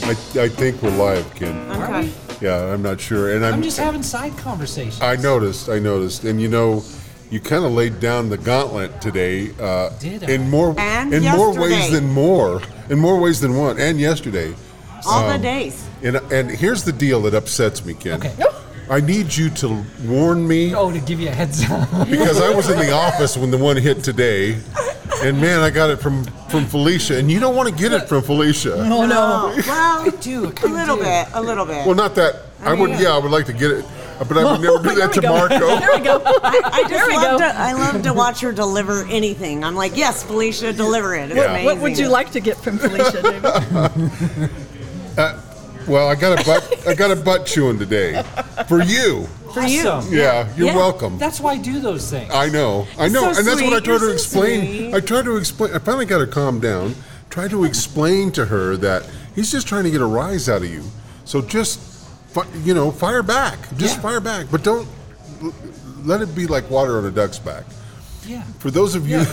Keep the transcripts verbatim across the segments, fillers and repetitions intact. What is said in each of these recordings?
I, I think we're live, Kim. Okay. Yeah, I'm not sure. And I'm, I'm just having side conversations. I noticed, I noticed. And you know, you kind of laid down the gauntlet today. Uh, Did I? in more And in more ways yesterday. than more. In more ways than one. And yesterday. All the Um, days. And and here's the deal that upsets me, Ken. Okay. I need you to warn me Oh, to give you a heads up. because I was in the office when the one hit today. And man, I got it from, from Felicia, and you don't want to get it from Felicia. Oh, no. Well, I do. I a kinda little do. bit. A little bit. Well, not that. I, would. Yeah, I would like to get it, but I would never do that to Marco. There we go. I, I There just we love go. to. I love to watch her deliver anything. I'm like, yes, Felicia, deliver it. It's Yeah. amazing. What would you like to get from Felicia, David? Well, I got a butt. I got a butt chewing today, for you. For you? Awesome. Yeah, you're Yeah. welcome. That's why I do those things. I know, I know, So and that's what I sweet, tried to you're so explain. sweet. I tried to explain. I finally got her calmed down. Tried to explain to her that he's just trying to get a rise out of you. So just, fi- you know, fire back. Just Yeah. fire back, but don't l- let it be like water on a duck's back. Yeah. For those of you,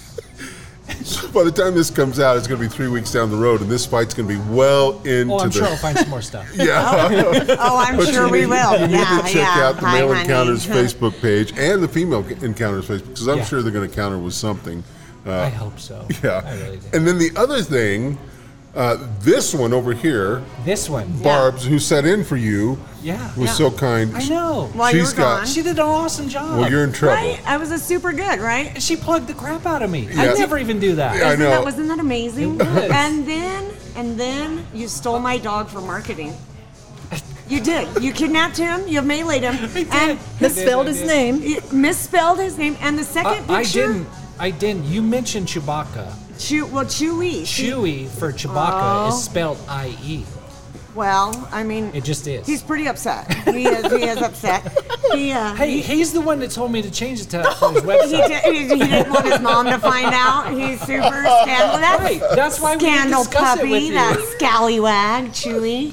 so by the time this comes out, it's going to be three weeks down the road, and this fight's going to be well into Oh, I'm the. sure I'll find some more stuff. Yeah. Oh, I'm But sure you we need- will. You need yeah, to check yeah. out the Hi, Male honey. Encounters Facebook page and the Female Encounters Facebook, because I'm Yeah. sure they're going to counter with something. Uh, I hope so. yeah. I really do. And then the other thing, uh, this one over here, This one. Barb's, who sat in for you, Yeah. was Yeah. so kind. I know. While you She's were got- gone. She did an awesome job. Well, you're in trouble. Right? I was a super good, right? She plugged the crap out of me. Yeah. I never even do that. Yeah. I Isn't know. That, wasn't that amazing? It was. And then, and then you stole my dog for marketing. You did. You kidnapped him. You meleeed him. And Misspelled his name. you misspelled his name. And the second Uh, I picture. didn't. I didn't. You mentioned Chewbacca. Chew, well, Chewy. Chewy for Chewbacca Oh. is spelled I E. Well, I mean, It just is. he's pretty upset. He is. He is upset. He. Uh, Hey, he's the one that told me to change it to for his He, website. did, he, he didn't want his mom to find out. He's super scandal. That's, Right, that's why we didn't scandal discuss it puppy. with you. That scallywag, Chewy.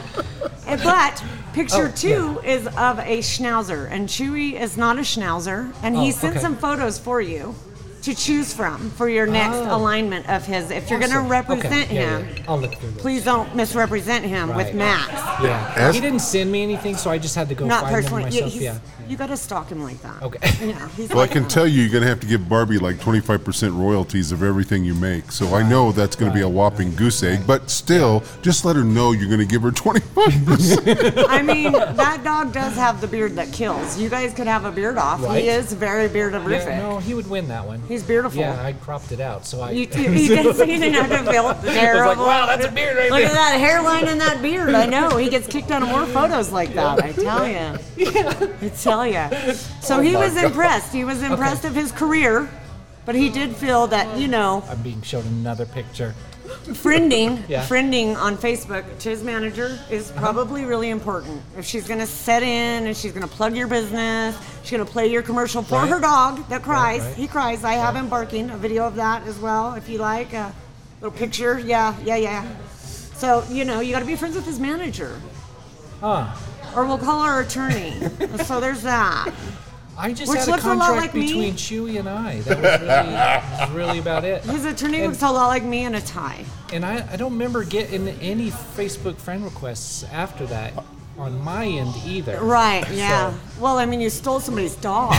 Uh, But picture Oh, two is of a schnauzer, and Chewy is not a schnauzer, and he Oh, sent okay. some photos for you to choose from for your next Oh. alignment of his. If you're going to Awesome. represent Okay, yeah, him, yeah. I'll look through those. please don't misrepresent him with Right. Max. Yeah. As- he didn't send me anything, so I just had to go Not find them personally. myself. he's- Yeah. You got to stalk him like that. Okay. Yeah, he's Well, I like, can tell you, you're going to have to give Barbie like twenty-five percent royalties of everything you make. So I know that's going to be a whopping goose egg, but still, just let her know you're going to give her twenty-five percent. I mean, that dog does have the beard that kills. You guys could have a beard off. Right. He is very bearderific. Yeah, no, he would win that one. He's beautiful. Yeah, I cropped it out, so I. You, you, you guys you didn't have to feel terrible. wow, that's a beard right Look there. at that hairline and that beard. I know. He gets kicked out of more photos like that. I tell you. I tell you. So Oh he my was God. impressed. He was impressed of his career, but he did feel that, you know, I'm being shown another picture. friending, Yeah. friending on Facebook to his manager is probably really important. If she's going to set in and she's going to plug your business, she's going to play your commercial for Right. her dog that cries. Right, right. He cries. I have him barking. A video of that as well, if you like. A little picture. Yeah, yeah, yeah. So, you know, you got to be friends with his manager. Huh. Or we'll call our attorney. So there's that. I just Which had a looks a lot contract like me. between Chewy and I. That was really, that was really about it. His attorney And- looks a lot like me in a tie. And I, I don't remember getting any Facebook friend requests after that on my end either. Right, yeah. So- Well, I mean, you stole somebody's dog.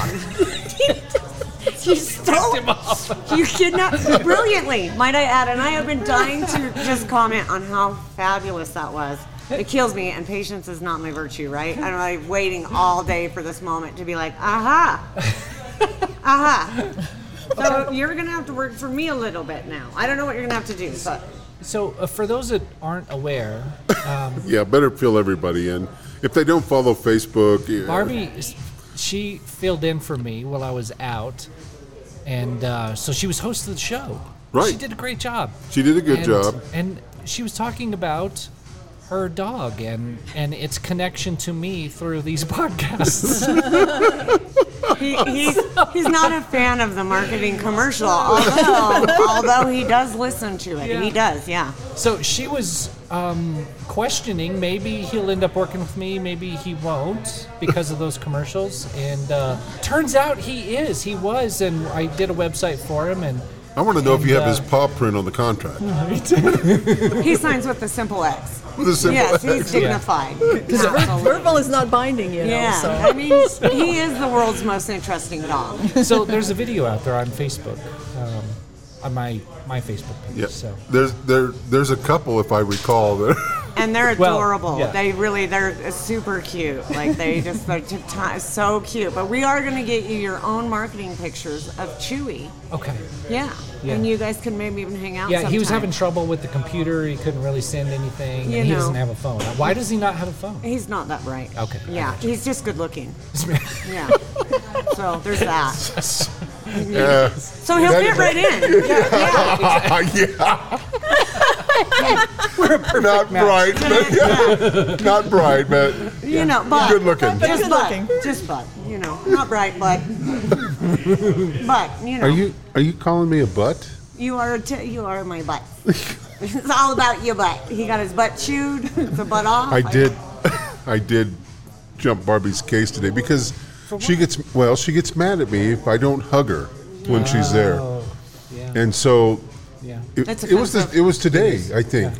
you stole him off. You kidnapped brilliantly, might I add. And I have been dying to just comment on how fabulous that was. It kills me, and patience is not my virtue, right? I'm like waiting all day for this moment to be like, aha, aha. So you're gonna have to work for me a little bit now. I don't know what you're gonna have to do, but So uh, for those that aren't aware, um, Yeah, better fill everybody in. If they don't follow Facebook, yeah. Barbie, she filled in for me while I was out, and uh, so she was host of the show. Right. She did a great job. She did a good and, job. And she was talking about her dog and, and its connection to me through these podcasts. he, he's, he's not a fan of the marketing commercial, although, although he does listen to it. Yeah. He does, yeah. So she was um, questioning, maybe he'll end up working with me, maybe he won't because of those commercials. And uh, turns out he is. He was, and I did a website for him, and I want to know if you have And, his paw print on the contract. He signs with the simple X. With a simple Yes, he's X. dignified. Because Absolutely. verbal is not binding, you know. Yeah, So. I mean, he is the world's most interesting dog. So there's a video out there on Facebook, um, on my my Facebook page. Yeah. So There's there there's a couple, if I recall, that And they're Well, adorable. yeah. They really, they're super cute. Like they just, they're t- t- so cute. But we are going to get you your own marketing pictures of Chewy. okay. Yeah. Yeah. And you guys can maybe even hang out Yeah, he was sometime. having trouble with the computer. He couldn't really send anything, You and he know. doesn't have a phone. Why does he not have a phone? He's not that bright. Okay, I Yeah, got you. he's just good looking. Yeah. So there's that. yeah. So he'll That fit is- right in. Yeah. yeah. Not bright, but yeah. Not bright, but You know, but good looking. But just good but, looking. just but, you know, not bright, but, but you know, Are you are you calling me a butt? you are a t- you are my butt. It's all about your butt. He got his butt chewed, the butt off. I did I did jump Barbie's case today because she gets well, she gets mad at me if I don't hug her when she's there. Oh, yeah. And so Yeah. it, That's it was the, offensive. it was today, I think.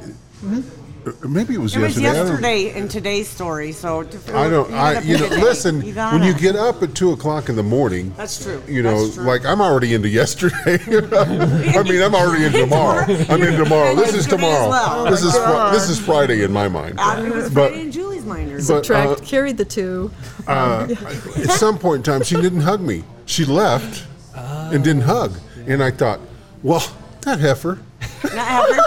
Or maybe it was It was yesterday. I don't- yesterday in today's story, so to- I don't. you I gotta you know. pick a day. Listen, You when you gotta. get up at two o'clock in the morning, That's true. you know, That's true. like I'm already into yesterday. I mean, I'm already into tomorrow. I'm in tomorrow. This is Yesterday as tomorrow. well. This Oh is my fri- God. this is Friday in my mind. Uh, it was But Friday in Julie's minders. but Track, uh, carried the two. at some point in time, she didn't hug me. She left and didn't hug, and I thought, well, that heifer. Not ever.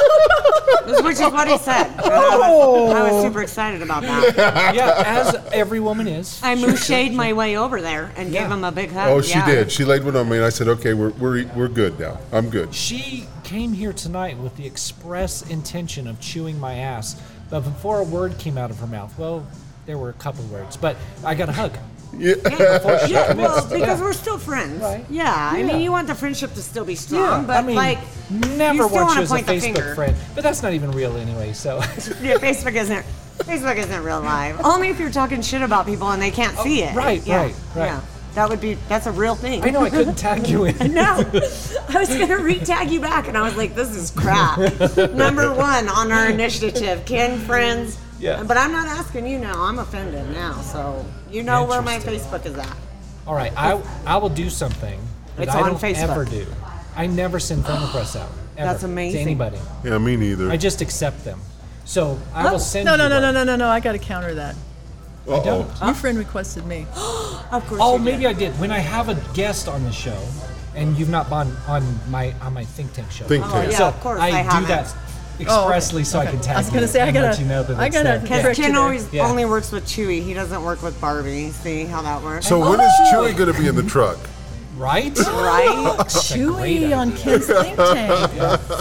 Which is what he said. And I, was, I was super excited about that. Yeah, as every woman is. I mooshayed my way over there and gave Yeah. him a big hug. Oh, she yeah. did. She laid one on me, and I said, okay, we're we're we're good now. I'm good. She came here tonight with the express intention of chewing my ass, but before a word came out of her mouth, well, there were a couple words, but I got a hug. Yeah. Before she Yeah, commenced. well, because Yeah. we're still friends. Right. Yeah, I Yeah. mean, you want the friendship to still be strong, Yeah, but I mean, like, never you still want want you to as a point the Facebook finger. friend, but that's not even real anyway. So Yeah, Facebook isn't. Facebook isn't real life. Only if you're talking shit about people and they can't see it. Oh, right, yeah, right, right. Yeah, that would be. That's a real thing. I know I couldn't tag you in. No, I was gonna re-tag you back, and I was like, "This is crap." Number one on our initiative, can friends. Yeah. But I'm not asking you now. I'm offended now, so you know where my Facebook is at. All right, I I will do something that It's I on don't Facebook. ever do. I never send friend requests out. Ever, That's amazing. To anybody. Yeah, me neither. I just accept them. So I will send No, no, you no, no, one. no, no, no. I got to counter that. I don't. Your friend requested me. Of course. Oh, you maybe did. I did. When I have a guest on the show, and you've not been on my on my think tank show. Think Oh, tank. yeah, so of course I, I do haven't. that expressly so I can tag I was gonna you say, I and gotta- let you know that I it's gotta there. get Because Correct Ken you there. always Yeah. only works with Chewy. He doesn't work with Barbie. See how that works? So when is Chewy going to be in the truck? Right? right? That's a great Chewy idea. on Ken's think tank.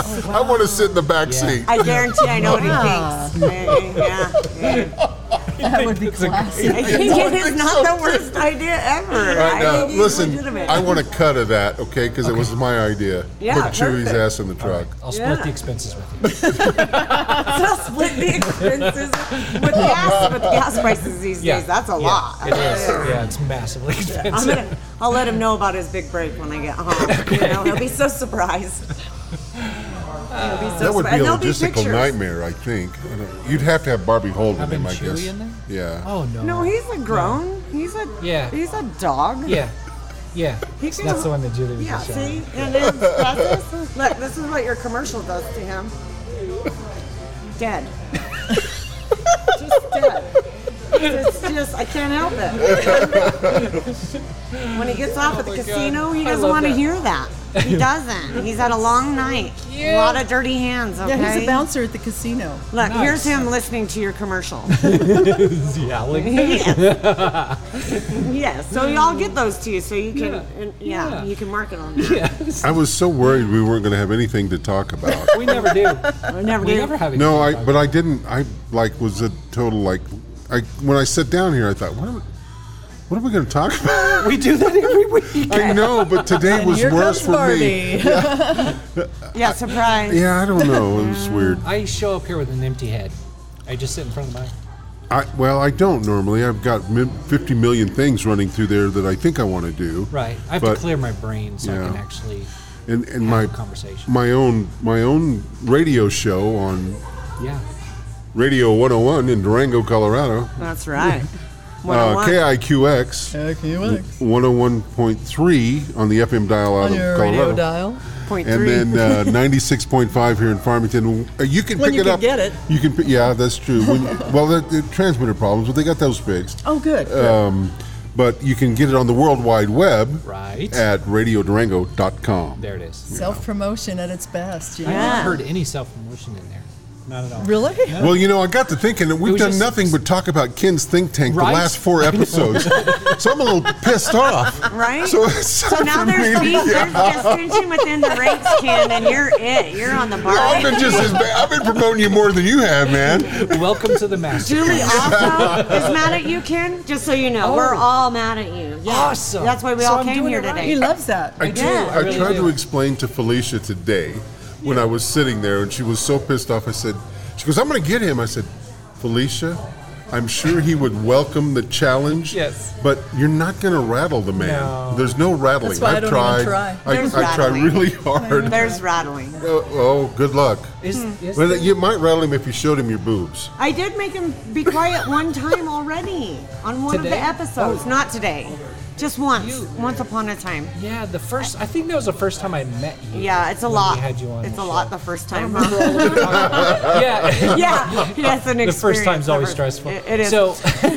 I want to sit in the back Yeah. seat. I guarantee I know what Wow. he thinks. Yeah, yeah. That would be It's a great classic. I think it is not the worst idea ever. All right, I now, think he's listen, legitimate. I want a cut of that, okay? Because it was my idea. Yeah, Put Chewy's perfect. ass in the truck. I'll split Yeah. the expenses with you. So split the expenses with gas with gas prices these Yeah. days. That's a yeah, lot. It is. Yeah, it's massively expensive. I'm gonna. I'll let him know about his big break when I get home. You know, he'll be so surprised. He'll be so That would be surprised. a And there'll be logistical pictures. nightmare, I think. I don't- You'd have to have Barbie holding Having him, I Chewy guess. in there? Yeah. Oh no. No, he's a grown. He's a. Yeah. He's a dog. Yeah. Yeah. He So can- that's the one that Julie was Yeah. just showing. See, and then that's this. Look, this is what your commercial does to him. Dead. Just dead. It's just, I can't help it. When he gets off at the Oh my God. casino, he I doesn't love want to that. hear that. He doesn't. He's had a long night. A lot of dirty hands, okay? Yeah, he's a bouncer at the casino. Look, Nice. here's him listening to your commercial. He's yelling. yes. yes. So y'all get those to you so you can, Yeah. and, yeah, Yeah. you can market on that. Yes. I was so worried we weren't going to have anything to talk about. We never do. I never We do. never have. No, I. anything But I didn't. I like was a total like. I when I sat down here, I thought, what am, I- what are we going to talk about? We do that every week. I know, but today And was here worse comes for me. Barbie. Yeah, surprise. Yeah, I don't know. It was weird. I show up here with an empty head. I just sit in front of my. I, well, I don't normally. I've got mi- fifty million things running through there that I think I want to do. Right. I have But- to clear my brain so I yeah. can actually. and and my conversation. my own my own radio show on Yeah. Radio one oh one in Durango, Colorado. That's right. Uh, K I Q X one oh one point three on the F M dial out On of your Colorado. radio dial. Point And three. then uh, ninety-six point five here in Farmington. Uh, you can When pick you it can up. get it. You can. pi- Yeah, that's true. When, well, the, the transmitter problems, but they got those fixed. Oh, good. good. Um, but you can get it on the World Wide Web Right. at radio durango dot com. There it is. Self-promotion at its best. You I know? Yeah. haven't heard any self-promotion in there. Not at all. Really? No. Well, you know, I got to thinking that we've was done just- nothing but talk about Ken's think tank Right? the last four episodes. So I'm a little pissed off. Right? So, it's So time now for there's me beef, to- there's just tension within the rates, Ken, and you're it. You're on the bar. I've been just as bad. I've been promoting you more than you have, man. Welcome to the master. Julie also is mad at you, Ken. Just so you know, Oh. we're all mad at you. Yeah. Awesome. That's why we So all I'm came doing here it right. today. He loves that. I, do. Yeah. I I really tried do. to explain to Felicia today when I was sitting there and she was so pissed off. I said, she goes, I'm going to get him. I said, Felicia, I'm sure he would welcome the challenge. Yes. But you're not going to rattle the man. No. There's no rattling. That's why I I've don't tried. even try. I, There's I tried rattling. really hard. There's rattling. Oh, oh, good luck. Is, is Well, there- you might rattle him if you showed him your boobs. I did make him be quiet one time already on one of Today? the episodes. Oh. Not today. Just once. You- Once upon a time. yeah, the first. I think that was the first time I met you. Yeah, it's a when lot. We had you on it's the a show. lot the first I time. remember all of the time. Yeah. yeah, yes, an The experience. first time's always never- stressful. It, it is. So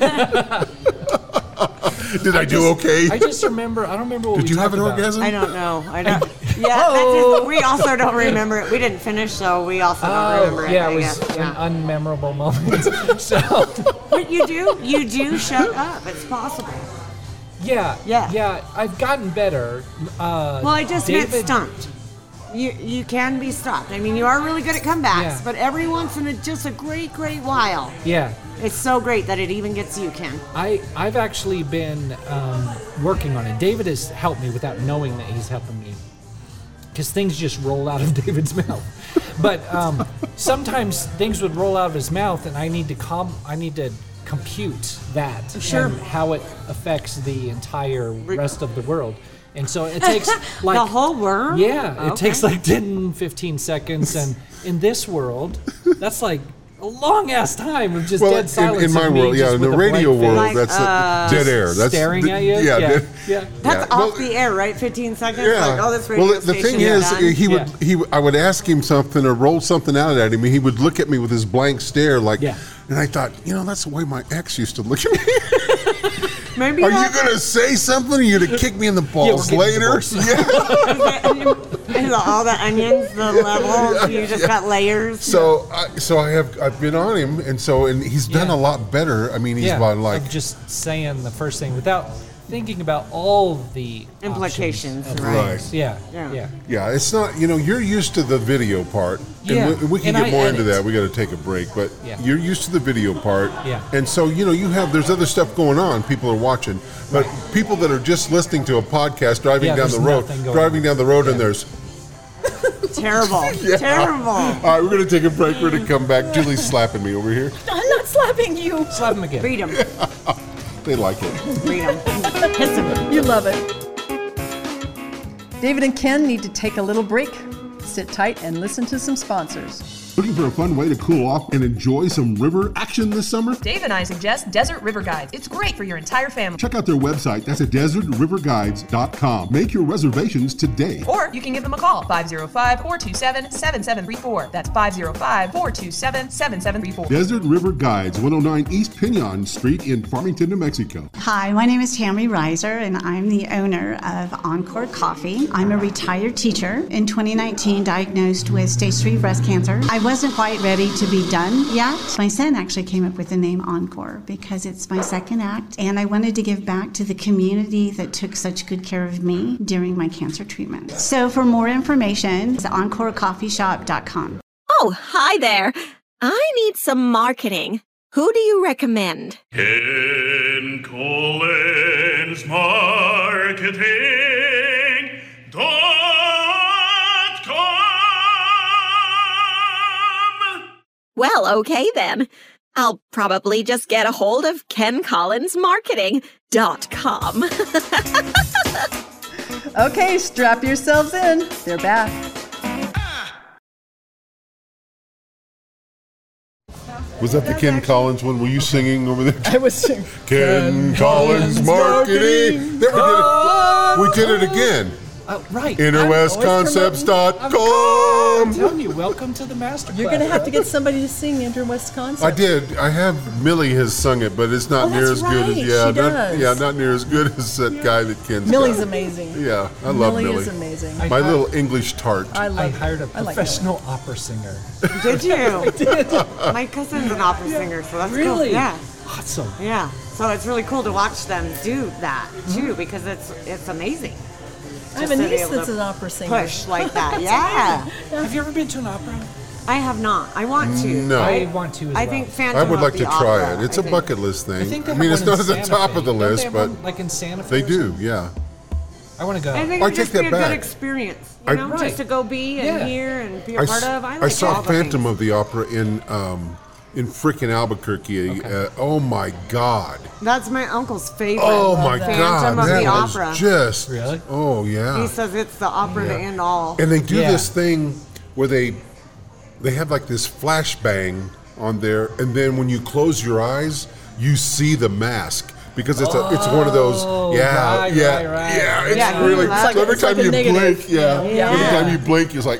Did I, do okay? I just remember. I don't remember what Did we you have talked an about. orgasm? I don't know. I don't. Yeah, that's just, we also don't remember it. We didn't finish, so we also don't Oh, remember it. yeah, I it was guess. Yeah. an unmemorable moment. so, But you do, you do shut up. It's possible. yeah, Yeah. yeah. I've gotten better. Uh, Well, I just David, meant stumped. You you can be stopped. I mean, you are really good at comebacks, Yeah. but every once in a just a great, great while, Yeah, it's so great that it even gets you, Ken. I I've actually been um, working on it. David has helped me without knowing that he's helping me, because things just roll out of David's mouth. But um, sometimes things would roll out of his mouth, and I need to com I need to compute that Sure. and how it affects the entire rest of the world. And so it takes like the whole worm? Yeah, it Okay. takes like ten, fifteen seconds, and in this world, that's like a long ass time of just Well, dead in, silence. in my of me world, yeah, just in the with a blank radio face. world, Like, that's uh, uh, dead air. That's staring the- at you. Yeah, yeah, dead- yeah. That's Yeah. off Well, the air, right? fifteen seconds? Yeah. Like, oh, this radio well, the station thing is, done. he would Yeah. he would- I would ask him something or roll something out at him, and he would look at me with his blank stare, like. Yeah. And I thought, you know, that's the way my ex used to look at me. Maybe Are you that- going to say something? Or are you going to kick me in the balls getting later? divorced. Yeah. is all the onions, the levels, you just got layers. So, I, so I have I've been on him, and so and he's done Yeah. a lot better. I mean, he's yeah, about like of just saying the first thing without thinking about all the Implications, options of right. things. Yeah, Yeah. yeah, yeah. It's not you know you're used to the video part, Yeah, and we, we can and get I more into edit. that. We got to take a break, but Yeah. you're used to the video part, Yeah. And so you know you have there's other stuff going on. People are watching, but people that are just listening to a podcast driving Yeah, down the there's road, nothing going driving on. down the road, and there's. Terrible. Terrible. All right, we're going to take a break. We're going to come back. Julie's slapping me over here. I'm not slapping you. Slap him again. Read them. They like it. Read them. Kiss them. You love it. David and Ken need to take a little break. Sit tight and listen to some sponsors. Looking for a fun way to cool off and enjoy some river action this summer? Dave and I suggest Desert River Guides. It's great for your entire family. Check out their website. That's at desert river guides dot com. Make your reservations today. Or you can give them a call, five oh five, four two seven, seven seven three four. That's five oh five, four two seven, seven seven three four. Desert River Guides, one oh nine East Pinion Street in Farmington, New Mexico. Hi, my name is Tammy Reiser, and I'm the owner of Encore Coffee. I'm a retired teacher. In twenty nineteen, diagnosed with stage three breast cancer. I wasn't quite ready to be done yet. My son actually came up with the name Encore because it's my second act, and I wanted to give back to the community that took such good care of me during my cancer treatment. So for more information, it's encore coffee shop dot com. Oh, hi there. I need some marketing. Who do you recommend? Ken Collins Marketing dot com. Well, okay then. I'll probably just get a hold of Ken Collins Marketing dot com. Okay, strap yourselves in. They're back. Was that the Ken Collins one? Were you singing over there? I was singing. Ken Collins Marketing. There we did it. We did it again. Uh, right. inner west concepts dot I'm com. telling you, welcome to the master class. You're going to have to get somebody to sing Inter West Concepts. I did. I have Millie has sung it, but it's not Oh, near that's as good as right. yeah, She not, does. yeah, not near as good as that guy that Ken's Millie's got. amazing. Yeah, I love Millie Millie. is amazing. My little English tart. I love I hired a I like professional opera singer. Did you? I did. My cousin's an opera singer, so that's Really? cool. Yeah. Awesome. Yeah. So it's really cool to watch them do that too, because it's it's amazing. I have Just a to be niece able that's to an opera singer. Push like that. Yeah. Have you ever been to an opera? I have not. I want to. No. I want to as I well. think Phantom I would of like the to try Opera, it. It's I a think. bucket list thing. I think they I have mean, one it's in not at the Santa top Fe. of the Don't they list, have but one, like in Santa Fe. they or do. something? Yeah. I want to go. I think I it would take just be that a back. good experience, you I- know, Right. just to go be and Yeah. hear and be a I, part s- of. I, I like saw all the Phantom things. of the Opera in um, in frickin' Albuquerque. Uh, oh my God! That's my uncle's favorite. Oh my Phantom God! of That the was Opera. just Really? Oh yeah. He says it's the opera to end all. And they do Yeah. this thing where they they have like this flashbang on there, and then when you close your eyes, you see the mask. Because it's a, it's one of those, Oh, yeah, right, yeah, right, right. yeah. It's Yeah, he really. loves So it. every It's like time a you negative, blink, yeah, you know? every Yeah. time you blink, it's like,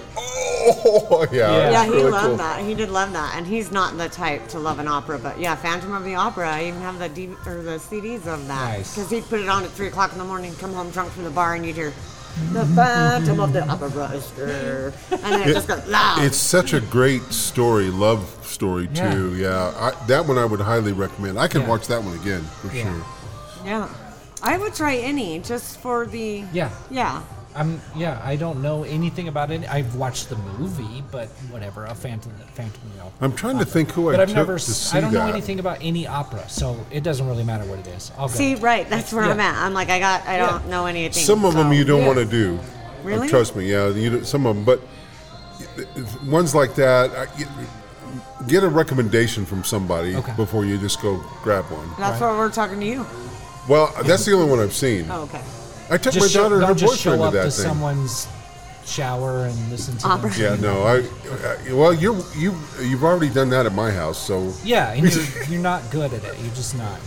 oh, yeah. Yeah. Yeah, it's he really loved cool. that. He did love that, and he's not the type to love an opera. But yeah, Phantom of the Opera. I even have the D- or the C Ds of that Nice. because he'd put it on at three o'clock in the morning, come home drunk from the bar, and you'd hear the Phantom of the Opera, and then it just goes loud. It's such a great story, love story too. Yeah, I, that one I would highly recommend. I can Yeah. watch that one again for Yeah. sure. Yeah, I would try any just for the. Yeah. Yeah. I'm yeah. I don't know anything about it. I've watched the movie, but whatever. A Phantom, Phantom of the Opera. I'm trying to think who I But I've took never. to s- see I don't know that. anything about any opera, so it doesn't really matter what it is. I'll go. See, right, that's where I'm Yeah. at. I'm like, I got, I Yeah. don't know anything. Some of them so- you don't Yeah. want to do. Really? Uh, trust me, yeah. You do, some of them, but ones like that, I- you- get a recommendation from somebody Okay. before you just go grab one. That's what we're talking to you. Well, that's the only one I've seen. Oh, okay. I took Just my show, daughter and her don't just show boyfriend to up that to thing. someone's shower and listen to Opera. them. Yeah, no, I. Uh, well, you're you you've already done that at my house, so Yeah, and you're, you're not good at it. You're just not.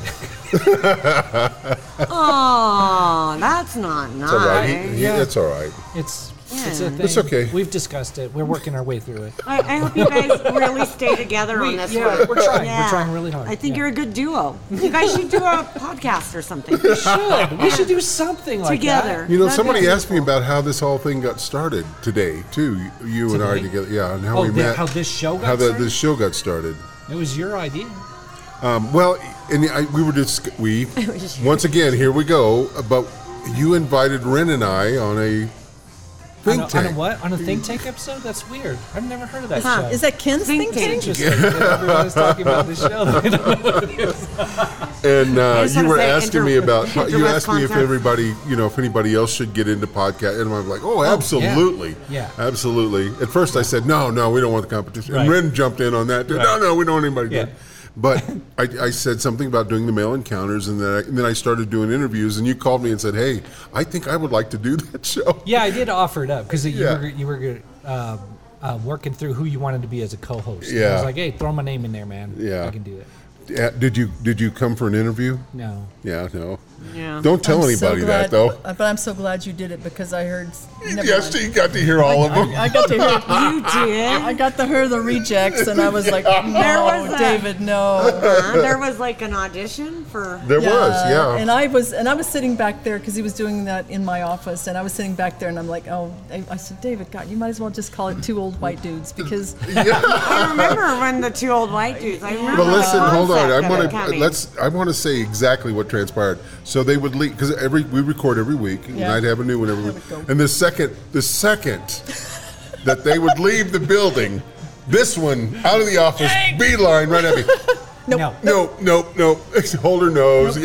Oh, that's not nice. it's all right. He, he, Yeah. It's all right. It's Yeah. it's a thing. It's okay. We've discussed it. We're working our way through it. I, I hope you guys really stay together We- on this yeah, one. we're trying. We're trying really hard. I think Yeah. you're a good duo. You guys should do a podcast or something. We should. We should do something like Together. You know, That'd somebody be asked me about how this whole thing got started today too. You, you and I Today? together, yeah, and how Oh, we the- met. how this show got how the, started? this show got started. that. It was your idea. Um, well, and I, we were just we once again here we go. But you invited Ren and I on a think on, a, on tank. a what? On a think tank episode? That's weird. I've never heard of that Huh. show. Is that Ken's Think think tank? just like that everyone's talking about this show? They don't know what it is. And uh, just you wanna were say asking inter- me about. You interweb asked me if content. everybody, you know, if anybody else should get into podcast, and I'm like, oh, absolutely, Yeah. absolutely. At first, I said, no, no, we don't want the competition. And Right. Ren jumped in on that. Too. No, Right. no, we don't want anybody. Yeah. To. But I, I said something about doing the male encounters, and then, I, and then I started doing interviews. And you called me and said, hey, I think I would like to do that show. Yeah, I did offer it up because you Yeah. were you were uh, uh, working through who you wanted to be as a co-host. And I Yeah. was like, hey, throw my name in there, man. Yeah. I can do it. Yeah, Did you did you come for an interview? No. Yeah, no. Yeah. Don't tell I'm so anybody glad- that though. But I'm so glad you did it because I heard. Never Yes, mind. you got to hear all of them. I, I got to hear. You did? I got to hear the rejects, and I was like, There "No, was a- David, no." Uh, there was like an audition for. There was, yeah. And I was, and I was sitting back there because he was doing that in my office, and I was sitting back there, and I'm like, "Oh," I, I said, "David, God, you might as well just call it two old white dudes because." I remember when the two old white dudes. I remember. But listen, the hold on. concept I of want it to coming. let's. I want to say exactly what transpired. So they would leave because every we record every week, and Yeah. I'd have a new one every There week. we go. And the second, the second that they would leave the building, this one out of the office, beeline right at me. No. No, no, no. Hold her nose. Yeah.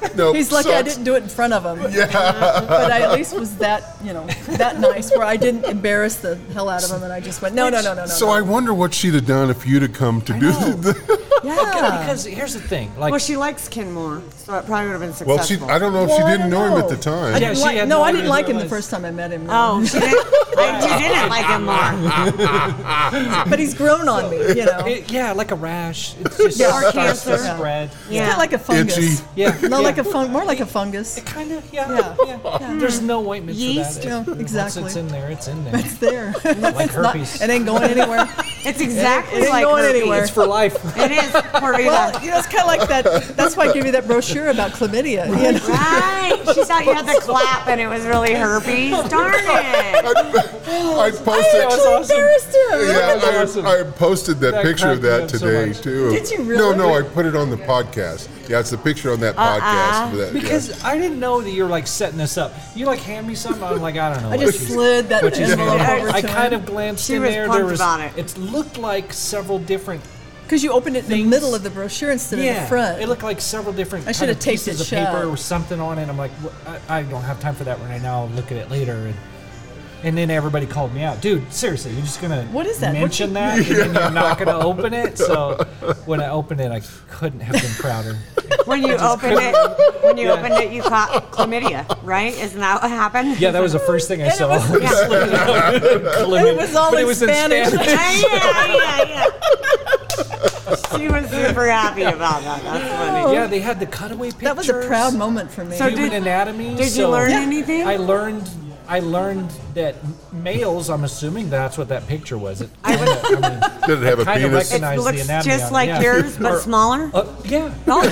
No, He's lucky I sucks. didn't do it in front of him. Yeah. But I at least was that, you know, that nice where I didn't embarrass the hell out of him and I just went, no, no, no, no, no. So no. I wonder what she'd have done if you'd have come to do the. Yeah. Because here's the thing, like, Well, she likes Ken more, so it probably would have been successful. Well, she. I don't know if Well, she I didn't don't know him at know. the time. I didn't Yeah, she like, had no, no I didn't idea like who him it the was. first time I met him. Oh, she didn't, I, she didn't like him more. But he's grown on me, you know. it, yeah, like a rash. It's just Yeah. starts Or to cancer. spread. It's kind of like a fungus. Itchy. Yeah, No, yeah. like a fun, more like a fungus. Kind of, yeah, Yeah. yeah. yeah. There's no ointment Yeast? for that. No, It- exactly. Once it's in there, it's in there. It's there. Like It's not- herpes. it ain't going anywhere. It's exactly It ain't like going herpes. anywhere. It's for life. It is for real. Well, you know, it's kind of like that. That's why I gave you that brochure about chlamydia. You know? Right. She thought you had the clap and it was really herpes. Darn it. I posted. That was awesome. Embarrassed him. Yeah, awesome. I, I posted that, That picture of cracked me that up so today much. too. Did you No, really? no, I put it on the podcast. Yeah, it's the picture on that Uh-uh. podcast. For that, Because yeah. I didn't know that you were like setting this up. You like hand me something. I'm like, I don't know. I what just she's- slid that what she's envelope handing. over I to kind him. of glanced She in was there. pumped There was. about it. It looked like several different. Because you opened it in the Things- middle of the brochure instead of Yeah, the front. it looked like several different I should kind have of taped pieces it of paper shut. with something on it. I'm like, "What- I, I don't have time for that right now. I'll look at it later. And, and then everybody called me out, dude. Seriously, you're just gonna What is that? mention that, and then you're not gonna open it. So when I opened it, I couldn't have been prouder. When you opened it, when you Yeah. opened it, you caught chlamydia, right? Isn't that what happened? Yeah, that was the first thing I saw. Yeah. Chlamydia. It was all But in it was Spanish. in Spanish. yeah, yeah, yeah. She was super happy about that. That's funny. Yeah, they had the cutaway pictures. That was a proud moment for me. So Human did- anatomy. Did you so learn Yeah. anything? I learned. I learned that males. I'm assuming that's what that picture was. It, I, mean, Did it have a kind of penis? it recognize the looks anatomy. just on it, like yeah. yours, but Or- smaller. Uh, yeah.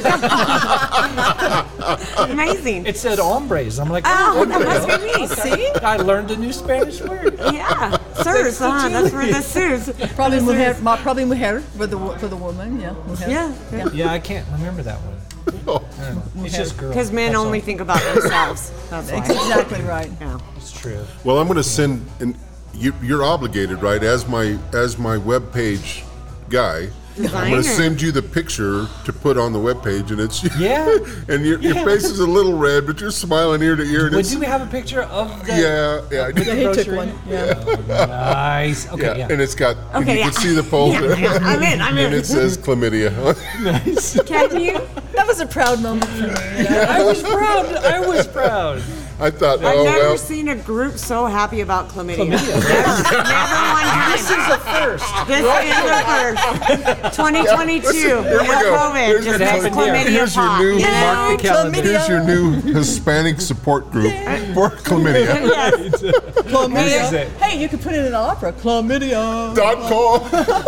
Oh, amazing. It said hombres. I'm like, Oh, oh, that must okay. be me. See? I learned a new Spanish word. Yeah, sirs, huh? That's where the sirs. Probably mujer, ma- probably mujer for the wo- for the woman. Yeah. Mujer. Yeah, yeah. Yeah, I can't remember that one. I don't know. It's just girl. Because men That's only all. think about themselves. That's That's why. exactly right. Yeah. It's true. Well, I'm going to send, and you, you're obligated, right? As my as my web page guy, I'm going Designer. to send you the picture to put on the web page, and it's Yeah. and your, your Yeah. face is a little red, but you're smiling ear to ear. And Would it's, you have a picture of the? yeah, yeah, I did. Yeah, he took brochure? one. Yeah. Nice. Okay. yeah, Yeah. and it's got. and Okay, you yeah. can see the folder, Yeah, I'm in, I'm in. and it says chlamydia. Can you? That was a proud moment for me. You know? I was proud. I was proud. I thought, I've oh never well. seen a group so happy about chlamydia. Chlamydia. Never, never one time. This is a first. This is the first. twenty twenty-two. Here we No go. COVID. Here's Just your- makes happened here. chlamydia Here's your pop. new- You know? Mark the calendar. chlamydia. Here's your new Hispanic support group for chlamydia. Yes. Chlamydia. This is it. Hey, you could put it in an opera. Chlamydia. Dot com.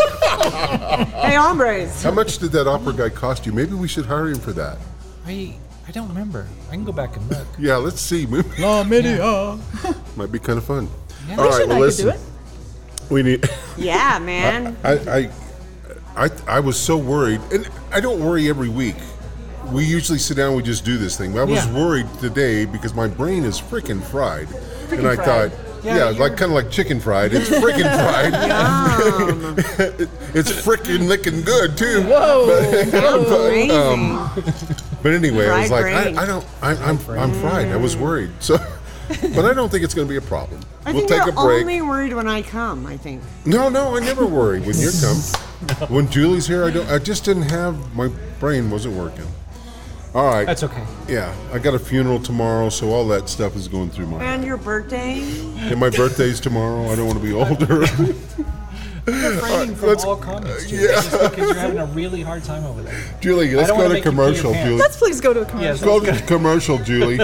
Hey, hombres. How much did that opera guy cost you? Maybe we should hire him for that. I I don't remember. I can go back and look. Yeah, let's see. Chlamydia. Might be kind of fun. Yeah. All Alicia right, and I well, could do listen. it. We need. Yeah, man. I, I, I, I was so worried, and I don't worry every week. We usually sit down, and we just do this thing. I was Yeah. worried today because my brain is freaking fried, and Freaking I fried. thought, Yeah, yeah, you're- like kind of like chicken fried. It's freaking fried. Yum. It's freaking licking good too. Whoa. Sounds amazing. um, But anyway, I was Fried like, brain. I, I don't, I, I'm, I'm fried. I was worried. So, but I don't think it's going to be a problem. I we'll think take you're a break. only worried when I come, I think. No, no, I never worry when you come. When Julie's here, I don't. I just didn't have my brain wasn't working. All right. That's okay. Yeah, I got a funeral tomorrow, so all that stuff is going through my. And your birthday? And my birthday's tomorrow. I don't want to be older. Refraining from let's- all comments, too. yeah. Just because you're having a really hard time over there. Julie, let's don't go wanna to make you pee commercial, your pants. Julie. Let's please go to a commercial. Go to commercial, Julie.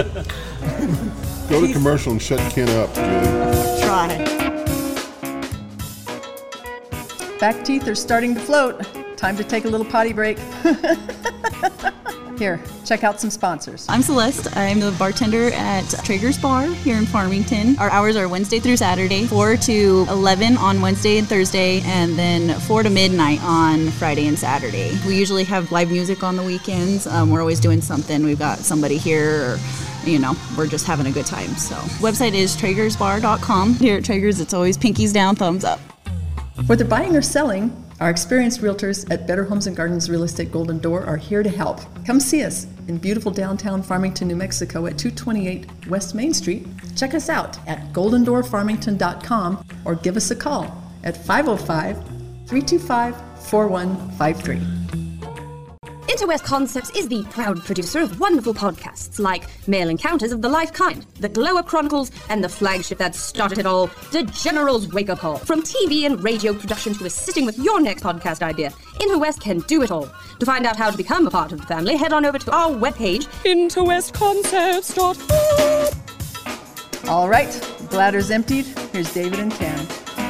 Go to commercial and shut Ken up, Julie. Try. Back teeth are starting to float. Time to take a little potty break. Here, check out some sponsors. I'm Celeste. I'm the bartender at Traeger's Bar here in Farmington. Our hours are Wednesday through Saturday, four to eleven on Wednesday and Thursday, and then four to midnight on Friday and Saturday. We usually have live music on the weekends. Um, we're always doing something. We've got somebody here, or, you know, we're just having a good time. So, website is traegers bar dot com. Here at Traeger's, it's always pinkies down, thumbs up. Whether buying or selling, Our experienced realtors at Better Homes and Gardens Real Estate Golden Door are here to help. Come see us in beautiful downtown Farmington, New Mexico at two twenty-eight West Main Street. Check us out at golden door farmington dot com or give us a call at five oh five, three two five, four one five three. Interwest Concepts is the proud producer of wonderful podcasts like Male Encounters of the Life Kind, The Glow Up Chronicles, and the flagship that started it all, The General's Wake Up Call. From T V and radio production to assisting with your next podcast idea, Interwest can do it all. To find out how to become a part of the family, head on over to our webpage, interwest concepts dot com. All right, bladder's emptied. Here's David and Ken.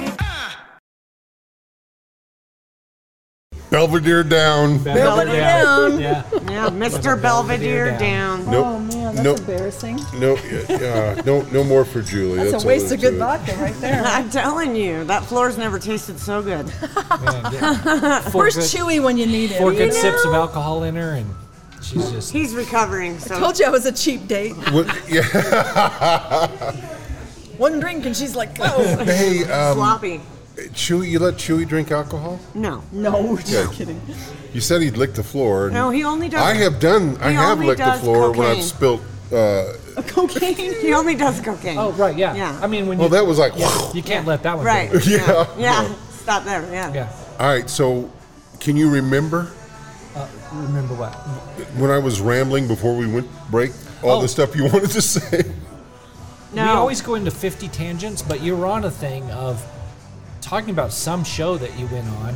Belvedere down. Belvedere down. Yeah. Yeah, Mister Belvedere down. Nope. Oh man, that's Nope. embarrassing. No, uh, no, no more for Julie. That's, That's a waste all of good that's vodka right there. I'm telling you, that floor's never tasted so good. Man, yeah. Four Where's good, Chewy when you need it? four good You sips of know? alcohol in her, and she's just. He's recovering, so. I told you I was a cheap date. it. What, yeah. One drink and she's like, oh. Hey, um, Sloppy. Chewy, you let Chewy drink alcohol? No. No, you're Yeah. kidding. You said he'd lick the floor. and No, he only does- I have done. I he have only licked the does floor when I've cocaine. spilt. Uh, Cocaine? He only does cocaine. Oh, right, yeah. Yeah. I mean, when well, you. that was like. You can't let that one Right. go. Yeah. Yeah. Yeah. Stop there. Yeah. Yeah. All right. So, can you remember Uh, remember what? when I was rambling before we went break? All Oh. the stuff you wanted to say. No. We always go into fifty tangents, but you're on a thing of talking about some show that you went on.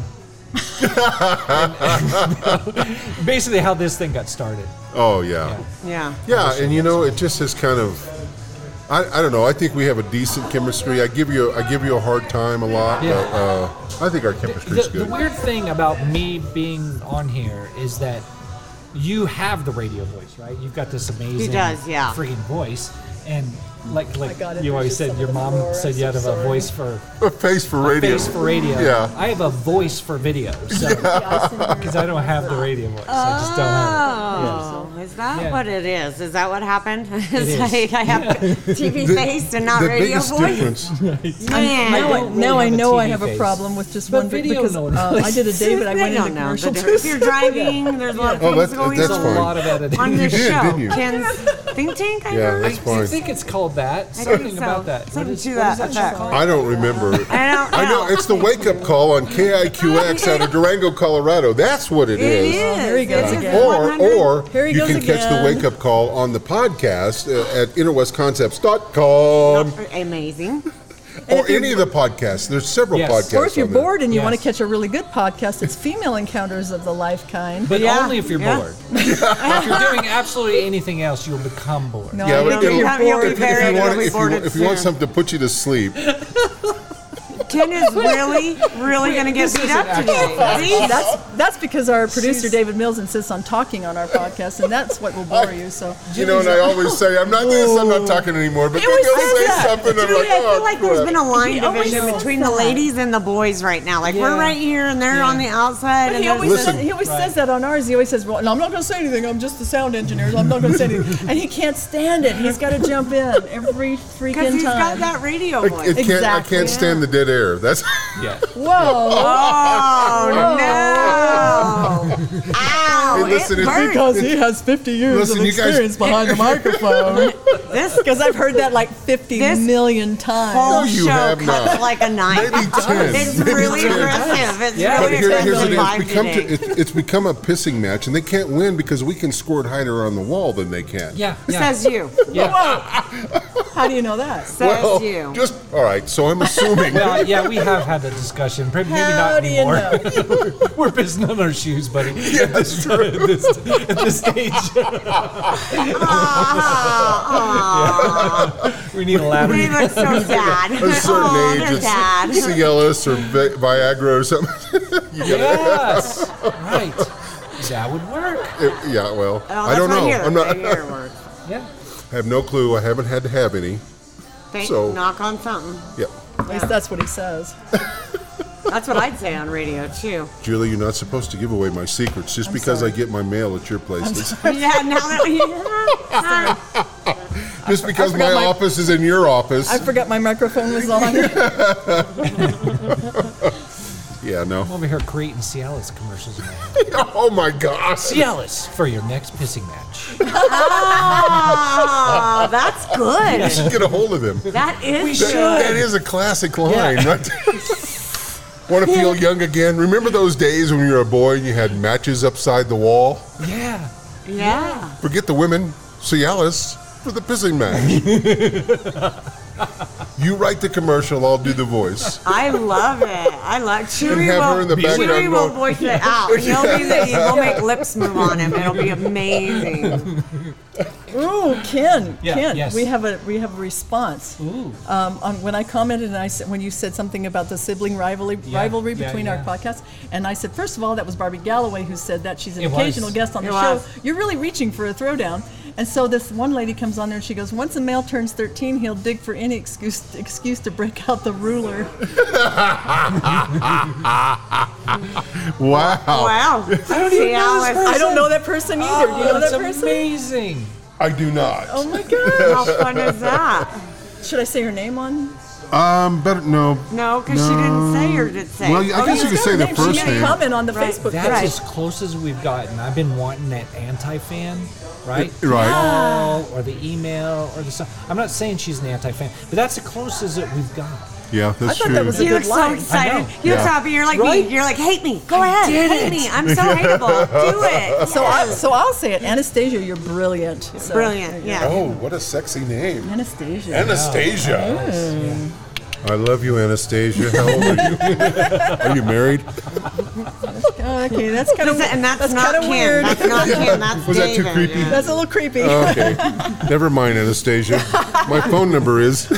and, and, basically, how this thing got started. Oh yeah. Yeah. Yeah, and you know, it just has kind of. I, I don't know. I think we have a decent chemistry. I give you I give you a hard time a lot, Yeah. but uh, I think our chemistry's The, the good. weird thing about me being on here is that you have the radio voice, right? You've got this amazing, He does, yeah. freaking voice, and like like got it. you always There's said, your just mom something on the said floor. you had I'm a so sorry. voice for A face for radio. face for radio. Yeah. I have a voice for video, so because I don't have the radio voice, I just don't have it. Oh, is that Yeah. what it is? Is that what happened? It's is. like I have T V face and not the radio biggest voice. difference. Man. Now, I, don't really now I have a know T V I have a face. problem with just But one video, because no, uh, no. I did a David. I They went don't into know the commercial difference. too. If you're driving, there's a lot of Oh, things that- going that's There's on. a fine. lot of editing. On this You did, show. didn't you? Ken's think tank, I Yeah, heard? that's I fine. think it's called that. I think Something so. about that. What Something is, to what that is that show effect. called? I don't remember. I don't I know know. it's the wake up call on K I Q X out of Durango, Colorado. That's what it It is. is. Oh, here he goes It is again. Or, one hundred. or Here he you goes can catch the again. wake up call on the podcast uh, at interwest concepts dot com Amazing. or any of the podcasts. There's several Yes. podcasts. Or if you're on there. bored and you Yes. want to catch a really good podcast, it's Female Encounters of the Life Kind. But Yeah, only if you're yeah. bored. If you're doing absolutely anything else, you'll become bored. no, Yeah, I but think it'll- if you're You'll be bored, if, very- if you It'll want, be if you, bored if you want soon. something to put you to sleep, Ken is really, really going to get beat up today. See? that's that's because our producer David Mills insists on talking on our podcast, and that's what will bore you. So you know, and I always say, I'm not this, I'm not talking anymore, but He then always he'll says say that. something, I'm Julie, like, I oh, feel like there's crap. been a line He always division says between the that. ladies and the boys right now. Like we're Yeah. right here and they're Yeah. on the outside. But And he there's- always, Listen. says, he always Right. says that on ours. He always says, well, no, I'm not going to say anything. I'm just the sound engineer. I'm not going to say anything. And he can't stand it. He's got to jump in every Because freaking he's got time. that radio I, voice. it can't, I Exactly. can't stand the dead air. That's Yeah. Whoa. Oh, no. Ow. Hey, listen, it if- hurts. Because he has fifty years Listen, of you guys- experience behind the microphone. This Because I've heard that like fifty This million times. whole you show have cuts not. like a knife. Maybe ten. It's Maybe really ten. aggressive. It's Yeah. But really here, here's aggressive the live deal. It's become, today. to, it, it's become a pissing match, and they can't win because we can score it higher on the wall than they can. Yeah. Yeah. Says you. yeah. How do you know that? Says Well, you. just all right. So I'm assuming. Well, yeah, we have had the discussion. Maybe How not do you anymore. know? We're pissing on our shoes, buddy. Yeah, at, this, at, this, at this stage. we need a ladder. They look so sad. a certain oh, age, they're it's sad. Cialis or Vi- Viagra or something. You gotta- Yes. Right. That would work. it- yeah, well, Oh, I that's don't what know. Here, I'm not. here it works. Yeah. I have no clue. I haven't had to have any. Thank, So- knock on something. Yep. At least that's what he says. That's what I'd say on radio too. Julie, you're not supposed to give away my secrets just because sorry. I get my mail at your place. Yeah, now that yeah. Just because my, forgot my- office is in your office. I forgot my microphone was on. Yeah, no. I'm over here creating Cialis commercials in my head. Oh my gosh. Cialis for your next pissing match. Oh, that's good. You should get a hold of him. That is That, good. that is a classic line, Yeah. right? Want to feel young again? Remember those days when you were a boy and you had matches upside the wall? Yeah. Yeah. Forget the women. Cialis for the pissing match. You write the commercial, I'll do the voice. I love it. I love Chewy have will, her in the background Chewy will going- voice it out. He'll be the, we'll make lips move on him. It'll be amazing. Ooh, Ken, Yeah, Ken, yes. we have a we have a response. Ooh. Um, on when I commented and I said when you said something about the sibling rivalry Yeah, rivalry yeah, between yeah. our podcasts, and I said first of all that was Barbie Galloway who said that. She's an It was. occasional guest on the It show. was. You're really reaching for a throwdown. And so this one lady comes on there and she goes, once a male turns thirteen, he'll dig for any excuse excuse to break out the ruler. Wow. Wow. I don't even know this person. I don't know that person either. Do you know Oh, that's that person? amazing. I do not. Oh my gosh. How fun is that? Should I say her name on? Um, better no. No, because she didn't say or did say. Well, I guess you could say the She first made a name. comment on the Right. Facebook That's Right. as close as we've gotten. I've been wanting that anti-fan, right? Right. Call or the email or the stuff. I'm not saying she's an anti-fan, but that's the closest that we've got. Yeah, that's I thought true. that was a You good look so line. I excited. know. You look Yeah. happy. You're like Right? me. You're like, hate me. Go ahead. did Hate it. me. I'm so hateable. Do it. So I, so I'll say it. Anastasia, you're brilliant. So, Brilliant. Yeah. Oh, what a sexy name. Anastasia. Anastasia. I love you, Anastasia. How old are you? Are you married? Okay, that's kind of And that's, that's not kind of Kim. weird. That's not Kim. That's Was that too David. creepy? Yeah. That's a little creepy. Okay. Never mind, Anastasia. My phone number is.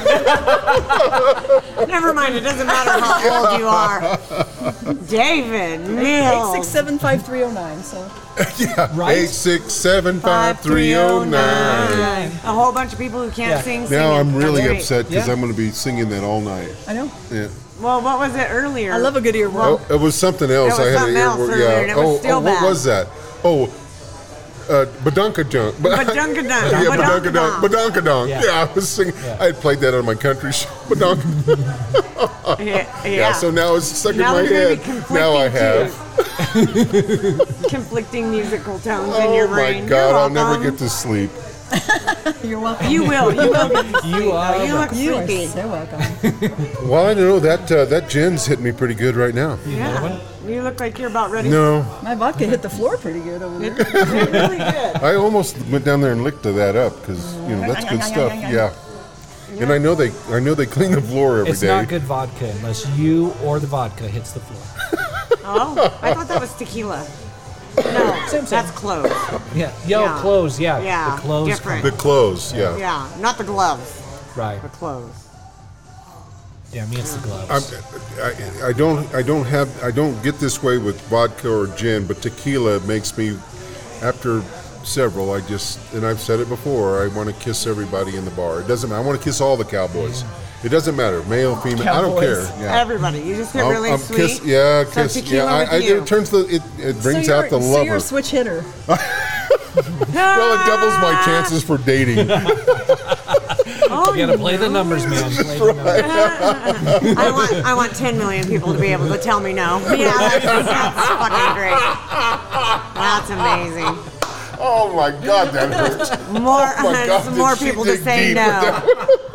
Never mind. It doesn't matter how old you are. David Eight Mills. six seven five three zero nine. So Yeah. Right? Eight six seven five three zero nine. A whole bunch of people who can't Yeah. sing. Now singing. I'm really That's great. upset because Yeah. I'm going to be singing that all night. I know. Yeah. Well, what was it earlier? I love a good earworm. Oh, it was something else. It was I had something an else earworm. earlier, Yeah. and it was oh, still oh, what bad. was that? Oh, uh, Badunka Junk. Badunkadunk. Yeah, Badunkadunk. Badunkadunk. Yeah. Yeah, I was singing. Yeah. I had played that on my country show. Badunk. Yeah, Yeah. yeah. So now it's stuck Now in my there's gonna head. be Now I conflicting have. conflicting musical tones Oh in your my brain. God! You're I'll never welcome. get to sleep. You're welcome. You will. You will. Get to sleep, You are though. You look You are sleepy. so welcome. Well, I don't know that uh, that gin's hitting me pretty good right now. Yeah. You look like you're about ready. No, My vodka hit the floor pretty good over there. It really did. I almost went down there and licked that up because you know that's good stuff. Yeah. And I know they I know they clean the floor every day. It's not good vodka unless you or the vodka hits the floor. Oh, I thought that was tequila. No, Same, same. that's clothes. Yeah. Yo, Yeah. clothes. Yeah. Yeah, The clothes. different. The clothes, yeah. Yeah, not the gloves. Right. The clothes. Yeah, me it's the gloves. I'm, I, I don't I don't have I don't get this way with vodka or gin, but tequila makes me after several I just and I've said it before I want to kiss everybody in the bar. It doesn't matter. I want to kiss all the cowboys. It doesn't matter, male, female. I don't care. Cowboys. Yeah. Everybody. You just get I'm- really I'm sweet. kiss, yeah, So kiss. tequila Yeah, I, with I, you. it turns the it, it brings so out the you're, so lover. you're a switch hitter. Well, it doubles my chances for dating. Oh, you gotta play the numbers, man. Play the numbers. I want I want ten million people to be able to tell me no. Yeah, that's, that's fucking great. That's amazing. Oh my God, that hurts. More, Oh my God, did more she people to dig say deep no. with that?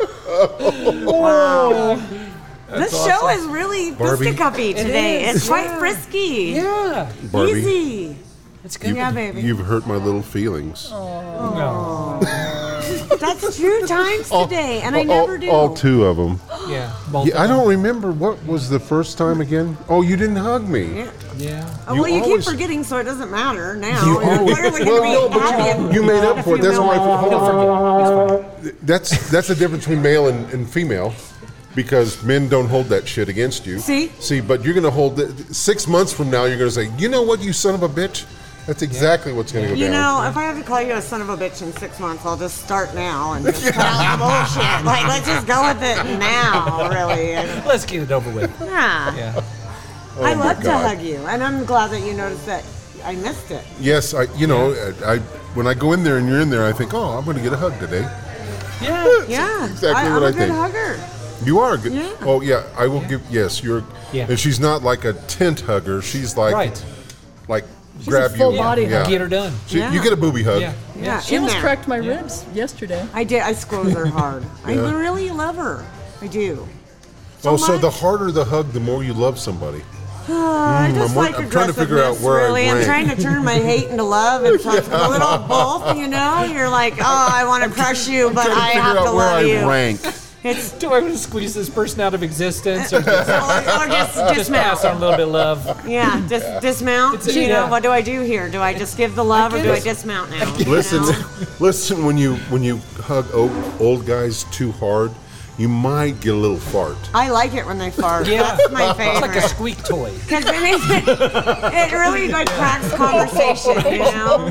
Wow. This show is really Barbie. fisticuffy today. is, It's quite yeah. frisky. Yeah. Barbie, Easy. It's good. Yeah, baby. you've hurt my little feelings. No. That's two times today, and I all, never do. all two of them. Yeah. Both Yeah, of I them. don't remember what was the first time again. Oh, you didn't hug me. Yeah. Yeah. Oh, You well, you always- keep forgetting, so it doesn't matter now. You You're always- clearly well, going no, to be but happy. you, in you made a up for it. few That's why. I, minutes. hold on. It's fine. That's that's the difference between male and, and female, because men don't hold that shit against you. See? See, but you're gonna hold it. Six months from now, you're gonna say, you know what, you son of a bitch. That's exactly what's gonna go You down. know, if I have to call you a son of a bitch in six months, I'll just start now and just cut out the bullshit. Like, let's just go with it now, really. And, Let's get it over with. yeah. Yeah. Oh I my love to God. hug you, and I'm glad that you noticed that I missed it. Yes, I. You know, I, I when I go in there and you're in there, I think, oh, I'm gonna get a hug today. Yeah. Yeah. exactly I, what I'm I a good think. hugger. You are good. Yeah. Oh yeah, I will give. Yes, you're. Yeah. And she's not like a tent hugger. She's like, Right. like She's grab a full you. body yeah. hug. Get her done. She, Yeah. You get a booby hug. Yeah. Yeah, She in almost there. cracked my ribs yesterday. I did. I squeeze her hard. I Yeah. really love her. I do. Oh, so much. the harder the hug, the more you love somebody. Uh, I just I'm like wor- I'm trying to figure out aggressiveness, where I really. I'm rank. trying to turn my hate into love. It's like a little of both, you know? You're like, oh, I want to crush you, but Trying to I figure have out to where love I you. rank. It's Do I want to squeeze this person out of existence, or just, or, or just just dismount. pass on a little bit of love? Yeah, just dismount. It's a- you yeah. know, what do I do here? Do I just give the love, or do I guess- dismount now? you Listen, know? listen. When you when you hug old, old guys too hard, you might get a little fart. I like it when they fart. Yeah. That's my It's like a favorite. squeak toy. Because then it, it really like cracks conversation, you know?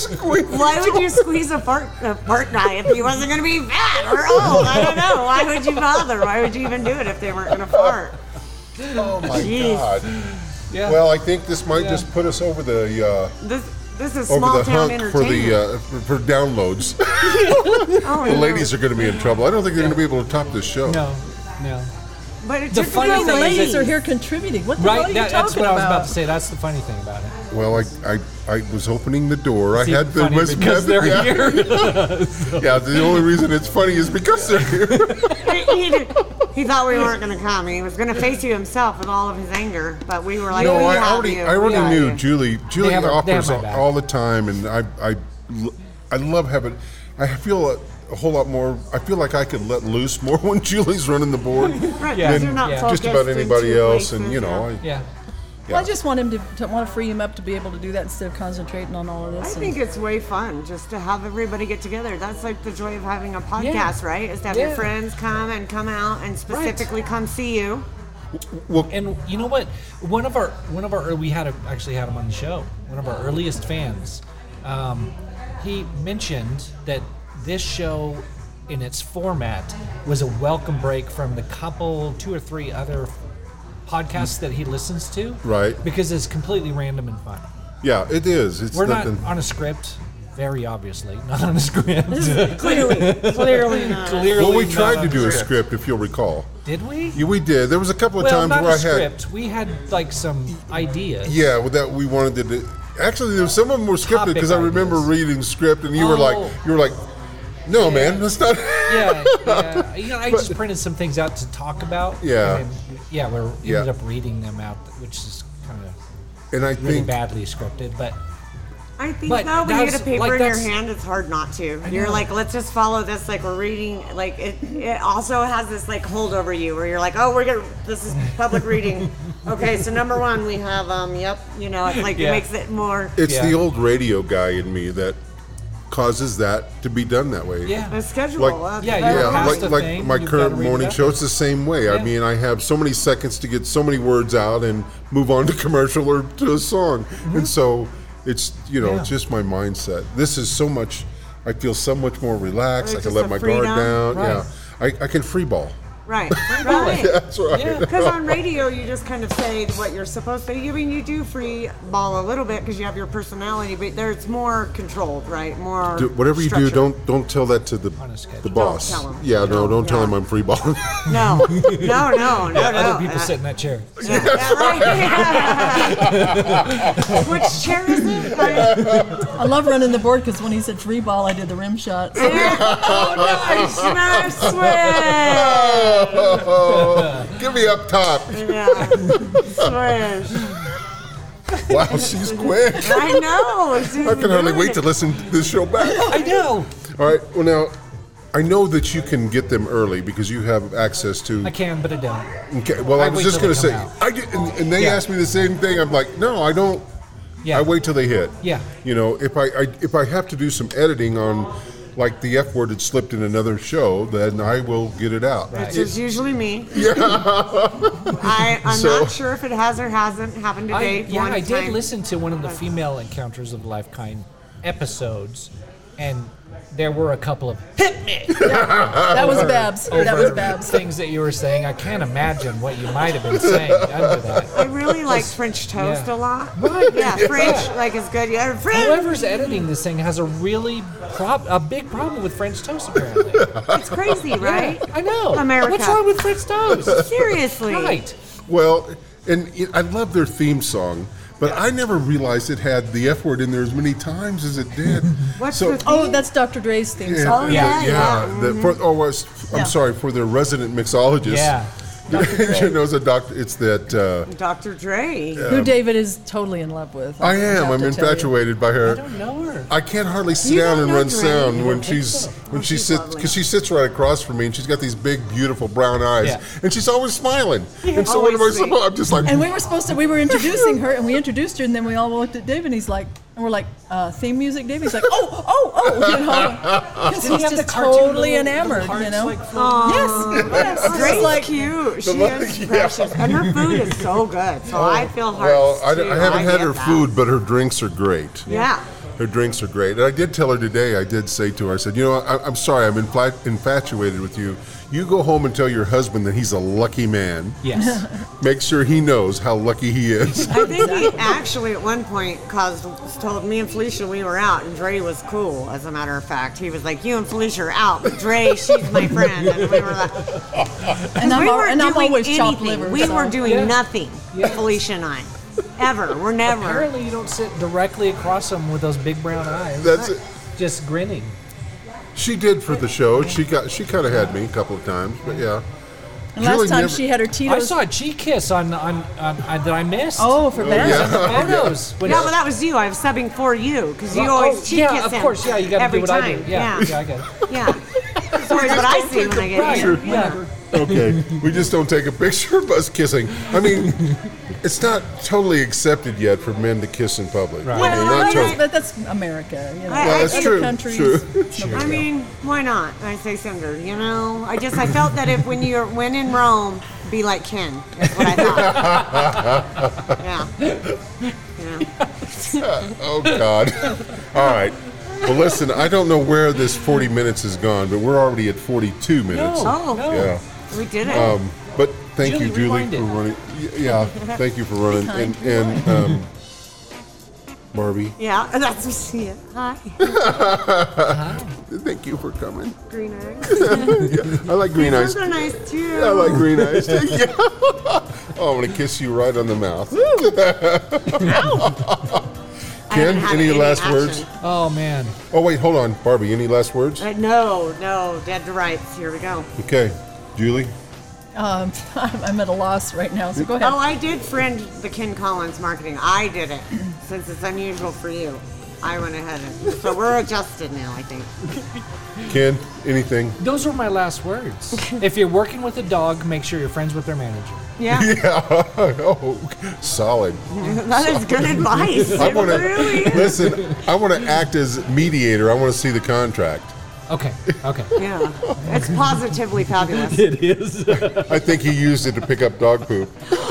Why would you squeeze a fart, a fart guy if he wasn't going to be fat or old? I don't know. Why would you bother? Why would you even do it if they weren't going to fart? Oh my Jeez. God. Yeah. Well, I think this might Yeah. just put us over the uh, This this is over small the town hump for entertainment. the uh, for, for downloads. oh, The no. ladies are going to be in trouble. I don't think they're going to be able to top this show. No, no. But it The took funny me The thing is ladies that- are here contributing. What the hell Right, are you that, that's talking what I was about? about to say. That's the funny thing about it. Well, I, I I was opening the door. See, I had the funny was- because they're yeah. here. Yeah, the only reason it's funny is because they're here. he, he, did- he thought we weren't going to come. He was going to face you himself with all of his anger, but we were like, no, we I have already you. I We already got knew you. Julie. Julie have our- they have offers my all, back. all the time, and I I I love having. I feel a, a whole lot more. I feel like I could let loose more when Julie's running the board Right, Yeah. because you're not Yeah. just focused about in anybody two else, and places, you know. yeah. I, Yeah. Well, I just want him to, to want to free him up to be able to do that instead of concentrating on all of I this. and- think it's way fun just to have everybody get together. That's like the joy of having a podcast, Yeah. right? Is to have Yeah. your friends come and come out and specifically come see you. well, And you know what? One of our one of our we had a, actually had him on the show. One of our earliest fans. Um, he mentioned that this show, in its format, was a welcome break from the couple, two or three other podcasts that he listens to. Right. Because it's completely random and fun. yeah, it is. It's We're nothing. not on a script, very obviously, not on a script. Clearly, clearly not. Clearly, well, we not tried on to do a script. script, if you'll recall. Did we? Yeah, we did. There was a couple of Well, times not where a I had. script. We had like some ideas. Yeah, with that we wanted to. do- Actually, there was, some of them were scripted Topic because I remember ideas. reading script, and you were Oh. like, you were like, no, man, that's not. yeah, yeah. You know, I just printed some things out to talk about. Yeah. And then, yeah, we ended Yeah. up reading them out, which is kind of And I really think badly scripted. But I think But though, when you get a that's- paper like, in your that's- hand, it's hard not to. I You're know. like, let's just follow this. Like we're reading. Like it. It also has this like hold over you, where you're like, oh, we're gonna. This is public reading. Okay, so number one, we have um. Yep. You know, it's like Yeah. it makes it more. it's Yeah. the old radio guy in me that causes that to be done that way. yeah, A schedule. Like- uh, Yeah, better you're Yeah, one. past like the like thing, my you've current gotta read it morning up. show, it's the same way. I Yeah. mean, I have so many seconds to get so many words out and move on to commercial or to a song, and so it's you know Mm-hmm. Yeah. it's just my mindset. This is so much. I feel so much more relaxed. It's I can just let a my freedom. guard down. Right. Yeah, I, I can free ball. Right. Right. That's right. Yeah. Because on radio, you just kind of say what you're supposed to. I mean, you do free ball a little bit because you have your personality, but there's more controlled, right? More. Do, whatever you do, structure. don't don't tell that to the On a schedule. the Don't boss. tell him. Yeah, no, No, don't tell yeah. him I'm free balling. No, no, no, no, no. other people Uh, sit in that chair. Yeah, right. Which chair is it? I, I love running the board because when he said free ball, I did the rim shot. So oh, nice, nice swing. Give me up top. Yeah, swish. Wow, she's quick. I know. She's I can hardly doing wait it. to listen to this show back. I know. All right. Well, now I know that you can get them early because you have access to. I can, but I don't. Okay. Well, I, I was wait just till going to they say, come out. I get, and, and they Yeah. asked me the same thing. I'm like, no, I don't. Yeah. I wait till they hit. Yeah. You know, if I, I if I have to do some editing on, like the F word had slipped in another show, then I will get it out. Which is usually me. Yeah. I, I'm So- not sure if it has or hasn't happened I, today. yeah, one I did time. listen to one of the female Encounters of the Lifetime episodes, and there were a couple of hit me that was Babs. That was over Babs. things that you were saying. I can't imagine what you might have been saying under that. I really like French toast yeah. a lot. Right. Yeah, French like is good. Yeah, French. Whoever's editing this thing has a really prob- a big problem with French toast, apparently. It's crazy, right? I know. America. What's wrong with French toast? Seriously. Right. Well, and it, I love their theme song, but I never realized it had the F word in there as many times as it did. What's so, the theme? Oh, that's Doctor Dre's theme yeah, song. Oh, yeah, yeah. yeah. the- for, oh, was, I'm Yeah. sorry, for their resident mixologist. Yeah. you know, it's a doctor. It's that. Uh, Doctor Dre. Who David is totally in love with. I have am. I'm to tell you. infatuated by her. I don't know her. I can't hardly sit You down don't and know run Dre. sound You when don't think she's so? when Oh, she she's sits lovely. because she sits right across from me and she's got these big, beautiful brown eyes, Yeah. and she's always smiling. And so what am I Always sweet. supposed? I'm just like. And we were supposed to, we were introducing her, and we introduced her, and then we all looked at David, and he's like, and we're like, uh, theme music, David? He's like, oh, oh, oh, you know. Because Did he he's have the just cartoon totally little- enamored, little you hearts, know. like, floating? Yes, yes. It's Dre's like, cute. She look- is yeah. precious. And her food is so good. So I feel hard. Well, I, too. I haven't had get her that. food, but her drinks are great. Yeah. Her drinks are great. And I did tell her today, I did say to her, I said, you know, I, I'm sorry, I'm infla- infatuated with you. You go home and tell your husband that he's a lucky man. Yes. Make sure he knows how lucky he is. I think he actually at one point caused told me and Felicia we were out, and Dre was cool. As a matter of fact, he was like, "You and Felicia are out, but Dre, she's my friend." And we were like, and I'm, we al- weren't and I'm doing always chopped anything. liver. We so. were doing Yeah. nothing, Yeah. Felicia and I, ever. We're never. Apparently, you don't sit directly across them with those big brown eyes. That's it. Just grinning. She did for the show. She got. She kind of had me a couple of times, but yeah. And last Julie time never- she had her I Tito's. saw a cheek kiss on on, on, on that I missed. Oh, for Ben's. yeah. photos. When Yeah, it- well, that was you. I was subbing for you because you Well, always oh, cheek yeah, kiss of him course, yeah, you got to every do what time. I do. Yeah, yeah, I get it. yeah. Sorry, what I see when I get Right, here. yeah. Okay, we just don't take a picture of us kissing. I mean, it's not totally accepted yet for men to kiss in public. Right. I mean, Well, not I- totally. But that's America, you know. I- Well, that's Other true. countries, True. it's no big I deal. mean, why not? I say Cinder, you know? I just, I felt that if when you're, when in Rome, be like Ken. That's what I thought. yeah. Yeah. Oh God! All right. Well, listen. I don't know where this forty minutes has gone, but we're already at forty-two minutes. Oh, No. Yeah. we did it. Um, but thank Julie, you, Julie, rewind for it. running. y- Yeah, thank you for running. And and um, Barbie, yeah, that's what yeah. Hi. thank you for coming. Green eyes. I like green eyes. Those are nice too. I like green eyes. Yeah. Oh, I'm gonna kiss you right on the mouth. I Ken, haven't had any last action. words? Oh man. Oh wait, hold on, Barbie. Any last words? Uh, no, no, dead to rights. Here we go. Okay, Julie. Um, I'm at a loss right now, so go ahead. Oh, I did friend the Ken Collins marketing. I did it since it's unusual for you. I went ahead and so we're adjusted now. I think. Ken, anything? Those were my last words. If you're working with a dog, make sure you're friends with their manager. Yeah, Yeah. Oh, solid. that is good advice. I It want to really is. listen. I want to act as mediator. I want to see the contract. Okay. Okay. Yeah, it's positively fabulous. It is. I think he used it to pick up dog poop.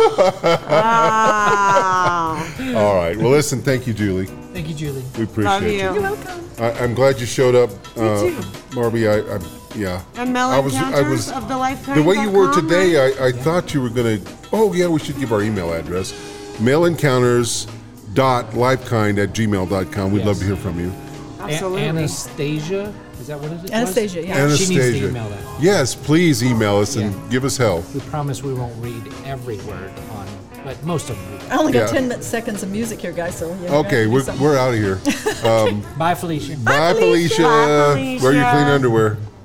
Wow. All right. Well, listen. Thank you, Julie. Thank you, Julie. We appreciate Love you. you. You're welcome. I, I'm glad you showed up, uh, too. Barbie. I, I yeah. And Melon I was, I Counters was, of the Life the way you were today. I, I thought you were gonna. Oh yeah, we should give our email address. Mail encounters dot lifekind at gmail dot com. We'd Yes. love to hear from you. Absolutely. A- Anastasia. Is that what it is? Anastasia, yeah. Anastasia. She needs to email that. Yes, please email us and Yeah. give us help. We promise we won't read every word on, but most of them. we will. I only got Yeah. ten minutes, seconds of music here, guys, so you Okay, gotta do we're, something. we're out of here. Um, Bye, Felicia. bye, Felicia. Bye, Felicia. Wear your clean underwear.